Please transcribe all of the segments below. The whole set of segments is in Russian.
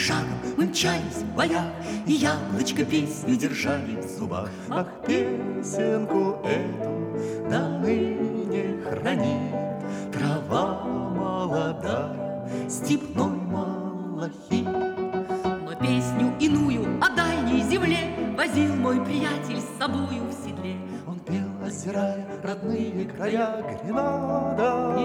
шагом мы мчались в боях, и яблочко песню держали в зубах. Ах, песенку эту до ныне хранит трава молодая, степной малахит. Но песню иную о дальней земле возил мой приятель с собою в седле. Он пел, озирая родные края: Гренада,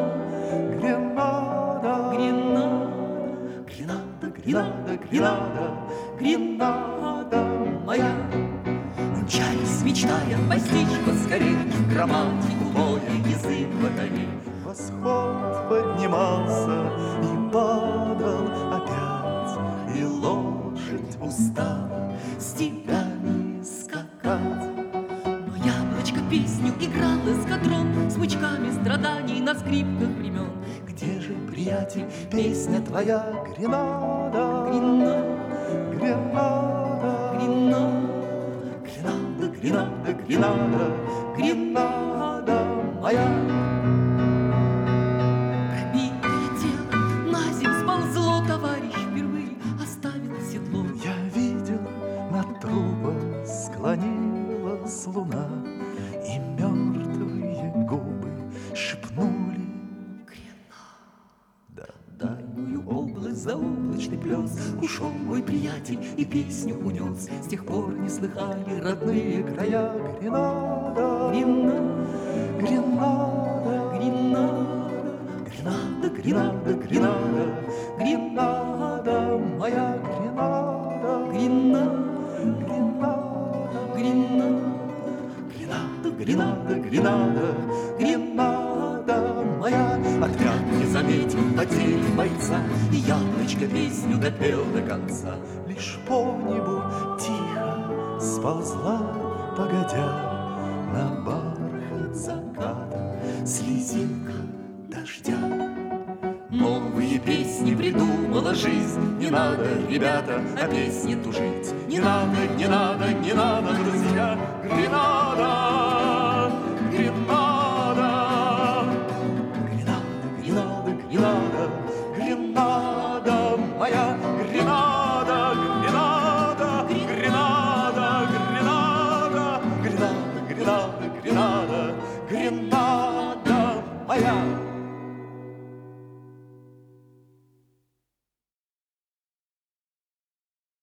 Гренада, Гренада, Гренада, Гренада, Гренада, Гренада моя. мчались, мечтая постичь поскорей грамматику, море, язык батарей. Восход поднимался и падал опять, и лошадь устала степями скакать. Но яблочко песню играл эскадрон, смычками страданий на скрипках времен. Где же, приятель, песня твоя, Гренада, Гренада, Гренада, Гренада, Гренада, Гренада, Гренада, Гренада моя. пробитое тело на земь сползло, товарищ впервые оставил седло. Я видел, над трубой склонилась луна, и мертвые губы шепнули: Да, дальнюю область, заоблачный плес ушел мой приятель и песню унес. С тех пор не слыхали родные края. Гренада, Гренада, Гренада, Гренада, Гренада, Гренада, Гренада моя, Гренада, Гренада, Гренада, Гренада, Гренада, Гренада, Гренада моя. Отряд не заметил потери бойца, и яблочко песню допел до конца. Лишь по небу тихо сползла, погодя, на бархат заката слезинка дождя. Новые песни придумала жизнь. Не надо, ребята, о песне тужить. Не надо, не надо, не надо, друзья, Гренада.